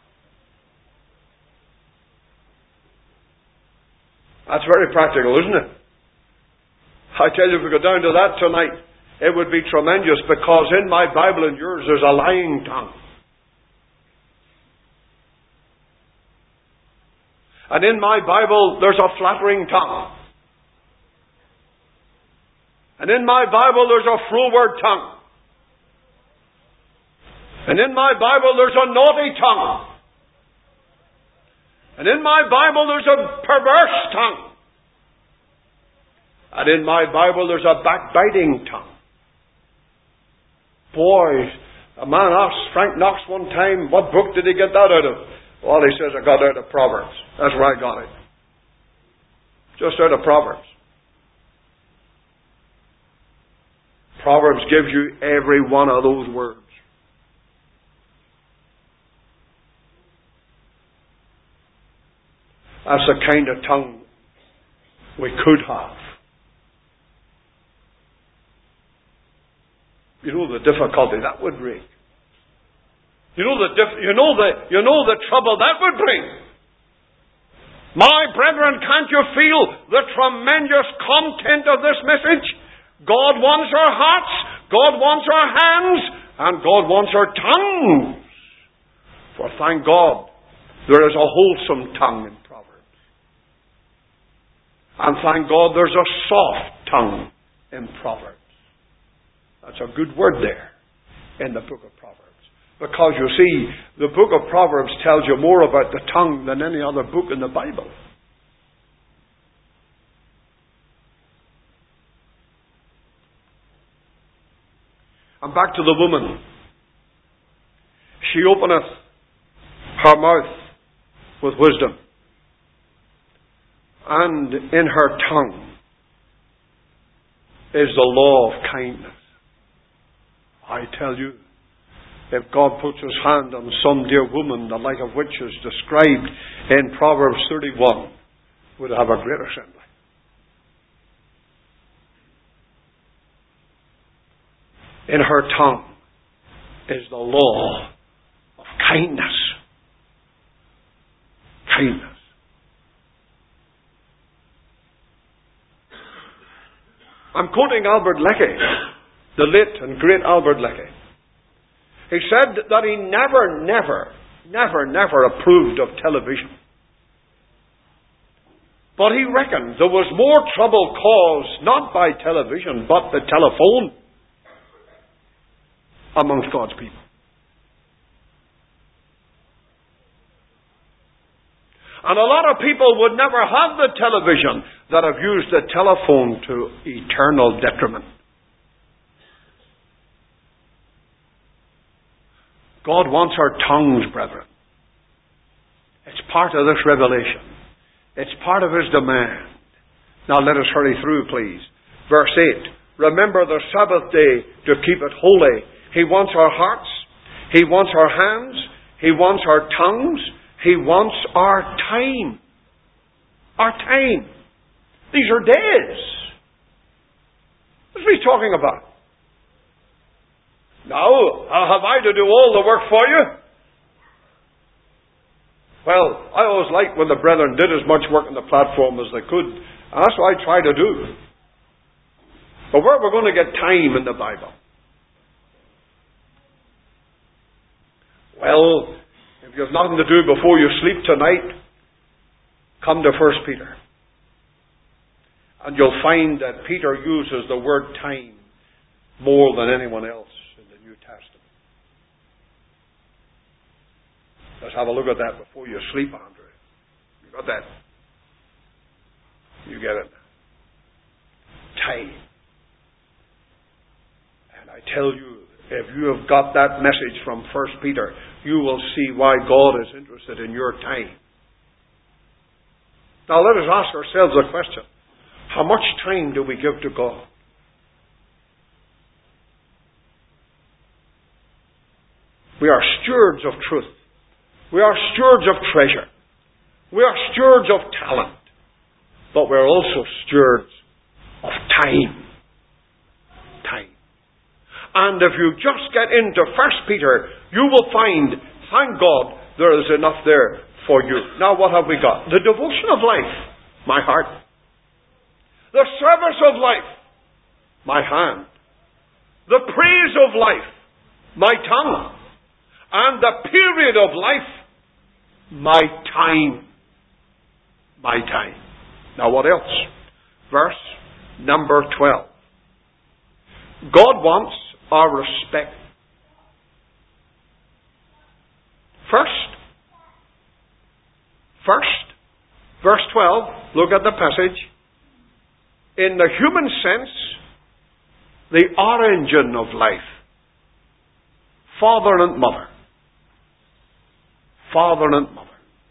That's very practical, isn't it? I tell you, if we go down to that tonight, it would be tremendous, because in my Bible and yours there's a lying tongue. And in my Bible there's a flattering tongue. And in my Bible there's a froward tongue. And in my Bible there's a naughty tongue. And in my Bible there's a perverse tongue. And in my Bible there's a backbiting tongue. Boy, a man asked Frank Knox one time, what book did he get that out of? Well, he says, I got it out of Proverbs. That's where I got it. Just out of Proverbs. Proverbs gives you every one of those words. That's the kind of tongue we could have. You know the difficulty that would bring. You know the diff- you know the you know the trouble that would bring. My brethren, can't you feel the tremendous content of this message? God wants our hearts, God wants our hands, and God wants our tongues. For thank God, there is a wholesome tongue in Proverbs. And thank God there's a soft tongue in Proverbs. That's a good word there in the book of Proverbs. Because you see, the book of Proverbs tells you more about the tongue than any other book in the Bible. And back to the woman. She openeth her mouth with wisdom, and in her tongue is the law of kindness. I tell you, if God puts his hand on some dear woman, the like of which is described in Proverbs thirty-one, would have a great assembly. In her tongue is the law of kindness. Kindness. I'm quoting Albert Lecky, the late and great Albert Lecky. He said that he never, never, never, never approved of television. But he reckoned there was more trouble caused not by television, but the telephone amongst God's people. And a lot of people would never have the television that have used the telephone to eternal detriment. God wants our tongues, brethren. It's part of this revelation. It's part of his demand. Now let us hurry through, please. Verse eight. Remember the Sabbath day to keep it holy. He wants our hearts. He wants our hands. He wants our tongues. He wants our time. Our time. These are days. What's he talking about? Now, have I to do all the work for you? Well, I always liked when the brethren did as much work on the platform as they could. And that's what I try to do. But where are we going to get time in the Bible? Well, if you have nothing to do before you sleep tonight, come to First Peter. And you'll find that Peter uses the word time more than anyone else in the New Testament. Let's have a look at that before you sleep, Andrew. You got that? You get it? Time. And I tell you, if you have got that message from First Peter, you will see why God is interested in your time. Now let us ask ourselves a question. How much time do we give to God? We are stewards of truth. We are stewards of treasure. We are stewards of talent. But we're also stewards of time. Time. And if you just get into First Peter, you will find, thank God, there is enough there for you. Now what have we got? The devotion of life, my heart. The service of life, my hand. The praise of life, my tongue. And the period of life, my time. My time. Now what else? Verse number twelve. God wants our respect. First, first, verse twelve, look at the passage. In the human sense, the origin of life. Father and mother. Father and mother.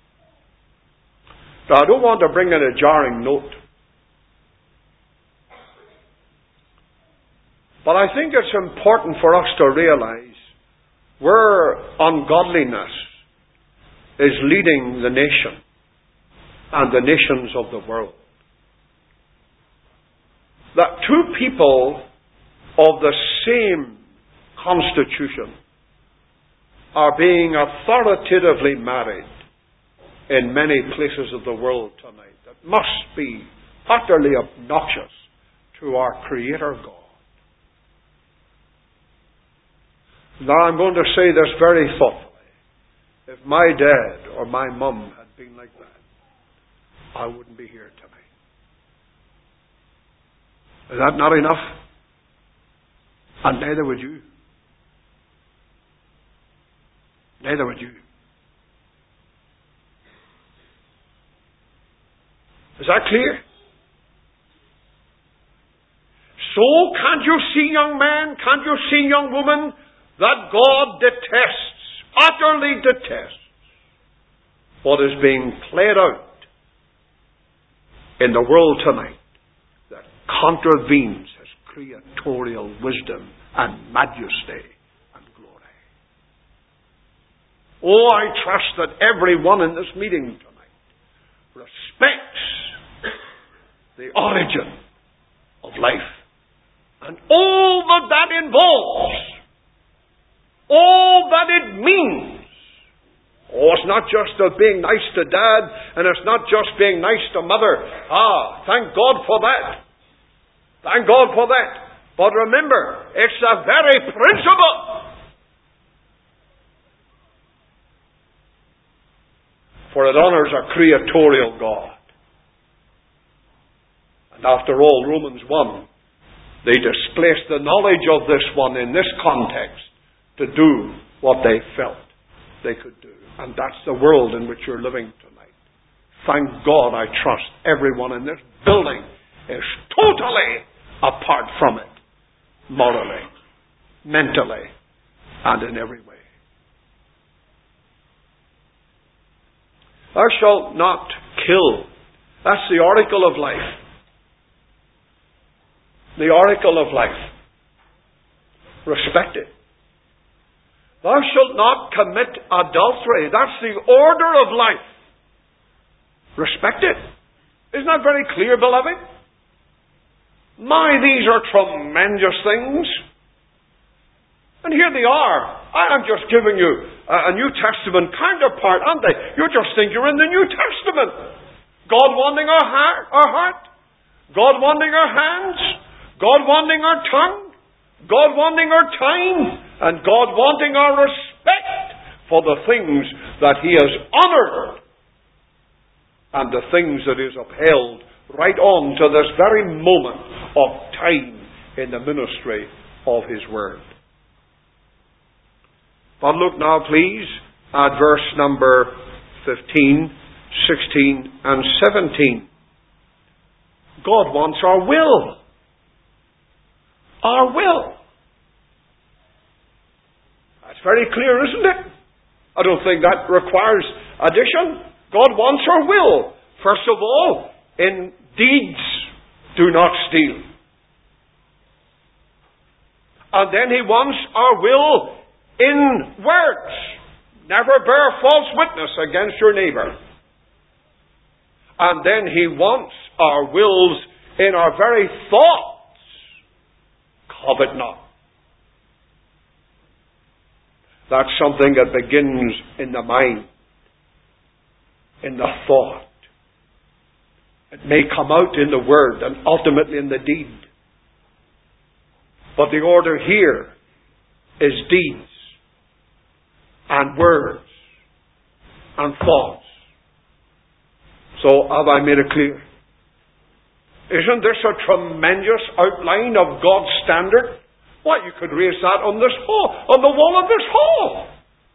Now, I don't want to bring in a jarring note. But I think it's important for us to realize where ungodliness is leading the nation and the nations of the world. That two people of the same constitution are being authoritatively married in many places of the world tonight. That must be utterly obnoxious to our Creator God. Now I'm going to say this very thoughtfully. If my dad or my mum had been like that, I wouldn't be here tonight. Is that not enough? And neither would you. Neither would you. Is that clear? So, can't you see, young man, can't you see, young woman, that God detests, utterly detests, what is being played out in the world tonight that contravenes His creatorial wisdom and majesty and glory. Oh, I trust that everyone in this meeting tonight respects the origin of life and all that that involves, all that it means. Oh, it's not just uh, being nice to dad, and it's not just being nice to mother. Ah, thank God for that. Thank God for that. But remember, it's the very principle. For it honors a creatorial God. And after all, Romans one, they displaced the knowledge of this one in this context to do what they felt they could do. And that's the world in which you're living tonight. Thank God, I trust everyone in this building is totally apart from it. Morally, mentally, and in every way. Thou shalt not kill. That's the oracle of life. The oracle of life. Respect it. Thou shalt not commit adultery. That's the order of life. Respect it. Isn't that very clear, beloved? My, these are tremendous things. And here they are. I am just giving you a, a New Testament counterpart, aren't they? You just think you're in the New Testament. God wanting our heart, our heart. God wanting our hands. God wanting our tongue. God wanting our time. And God wanting our respect for the things that He has honoured. And the things that He has upheld right on to this very moment of time in the ministry of His Word. But look now, please, at verse number fifteen, sixteen, and seventeen. God wants our will. Our will. That's very clear, isn't it? I don't think that requires addition. God wants our will. First of all, in deeds, do not steal. And then He wants our will in words. Never bear false witness against your neighbour. And then He wants our wills in our very thoughts. Covet not. That's something that begins in the mind, in the thought. It may come out in the word and ultimately in the deed. But the order here is deeds and words and thoughts. So have I made it clear? Isn't this a tremendous outline of God's standard? Why, you could raise that on this hall, on the wall of this hall.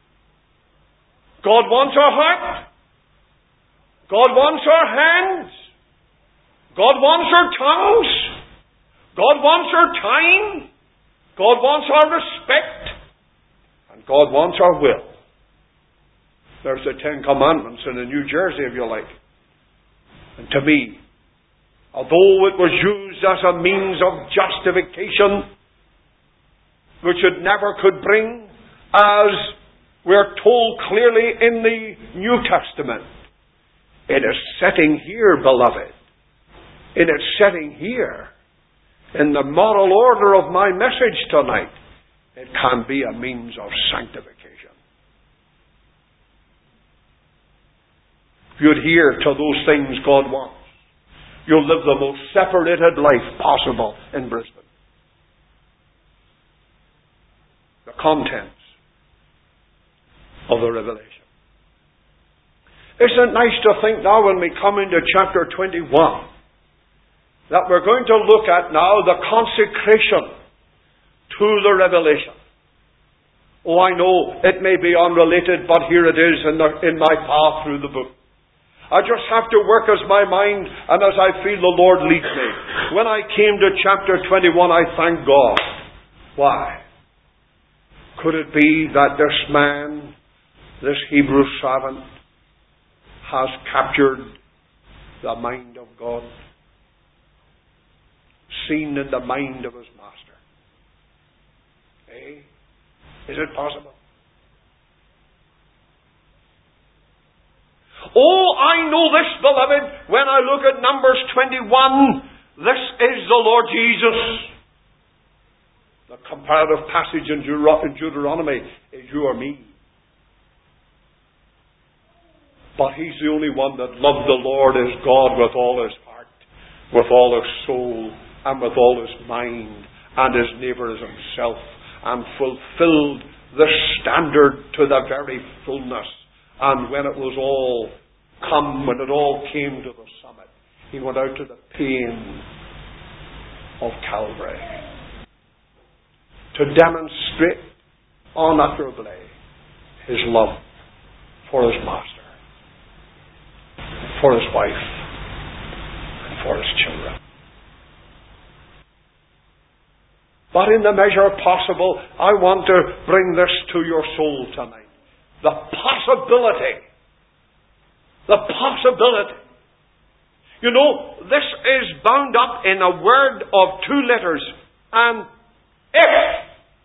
God wants our heart. God wants our hands. God wants our tongues. God wants our time. God wants our respect. And God wants our will. There's the Ten Commandments in the New Jersey, if you like. And to me, although it was used as a means of justification, which it never could bring, as we're told clearly in the New Testament, it is setting here, beloved, in its setting here, in the moral order of my message tonight, it can be a means of sanctification. If you adhere to those things God wants, you'll live the most separated life possible in Brisbane. The contents of the Revelation. Isn't it nice to think now when we come into chapter twenty-one that we're going to look at now the consecration to the Revelation. Oh, I know it may be unrelated, but here it is in, the, in my path through the book. I just have to work as my mind and as I feel the Lord leads me. When I came to chapter twenty-one, I thank God. Why? Could it be that this man, this Hebrew servant, has captured the mind of God? Seen in the mind of his master? Eh? Is it possible? Oh, I know this, beloved, when I look at Numbers twenty-one, this is the Lord Jesus. The comparative passage in Deuteronomy is you or me. But He's the only one that loved the Lord as God with all his heart, with all his soul, and with all his mind, and his neighbour as himself, and fulfilled the standard to the very fullness. And when it was all come, when it all came to the summit, He went out to the pain of Calvary to demonstrate unutterably His love for His master, for His wife, and for His children. But in the measure possible, I want to bring this to your soul tonight. The possibility. The possibility. You know, this is bound up in a word of two letters. And if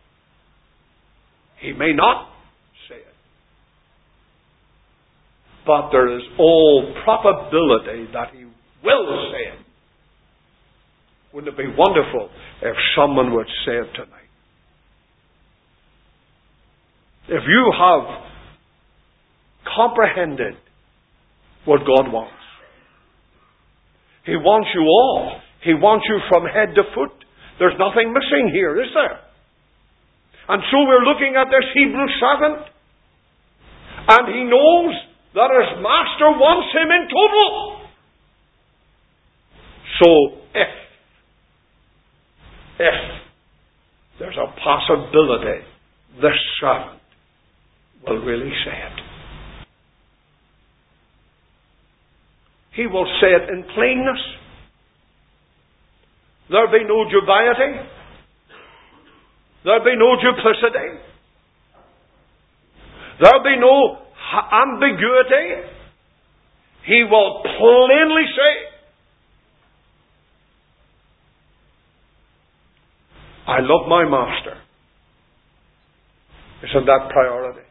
He may not say it, but there is all probability that He will say it. Wouldn't it be wonderful if someone would say it tonight? If you have comprehended what God wants. He wants you all. He wants you from head to foot. There's nothing missing here, is there? And so we're looking at this Hebrew servant, and he knows that his master wants him in total. So if, if there's a possibility this servant will really say it. He will say it in plainness. There'll be no dubiety. There'll be no duplicity. There'll be no ambiguity. He will plainly say, I love my master. Isn't that priority?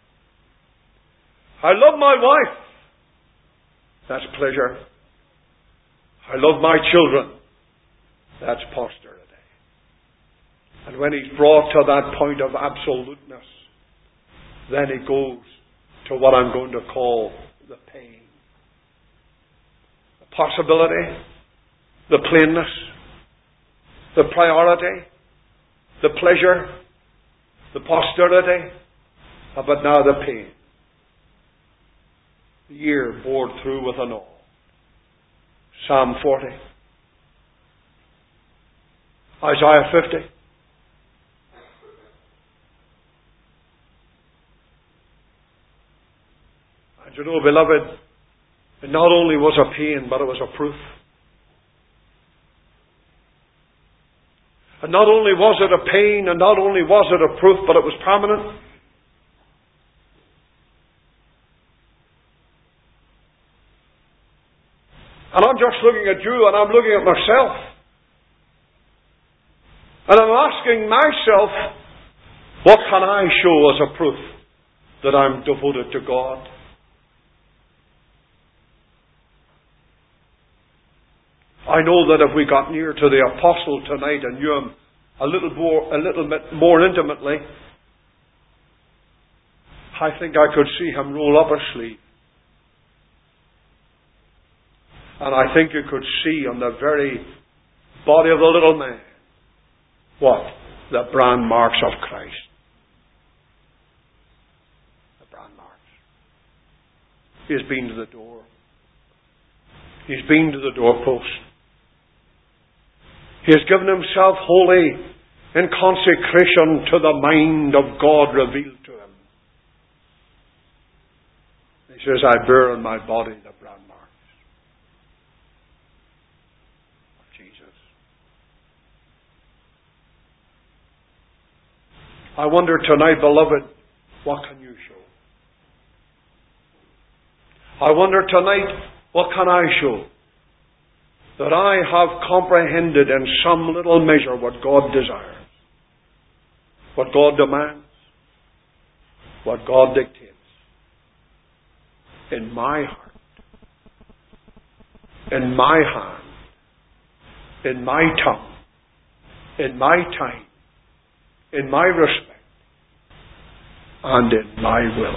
I love my wife. That's pleasure. I love my children. That's posterity. And when he's brought to that point of absoluteness, then he goes to what I'm going to call the pain. The possibility, the plainness, the priority, the pleasure, the posterity, but now the pain. The year bored through with an all. Psalm forty. Isaiah fifty. And you know, beloved, it not only was a pain, but it was a proof. And not only was it a pain, and not only was it a proof, but it was permanent. And I'm just looking at you, and I'm looking at myself. And I'm asking myself, what can I show as a proof that I'm devoted to God? I know that if we got near to the apostle tonight and knew him a little more, a little bit more intimately, I think I could see him roll up his sleeve. And I think you could see on the very body of the little man, what? The brand marks of Christ. The brand marks. He's been to the door. He's been to the doorpost. He has given himself wholly in consecration to the mind of God revealed to him. He says, I bear on my body the brand marks of Jesus. I wonder tonight, beloved, what can you show? I wonder tonight, what can I show? That I have comprehended in some little measure what God desires, what God demands, what God dictates in my heart, in my hand, in my tongue, in my time, in my respect, and in my will.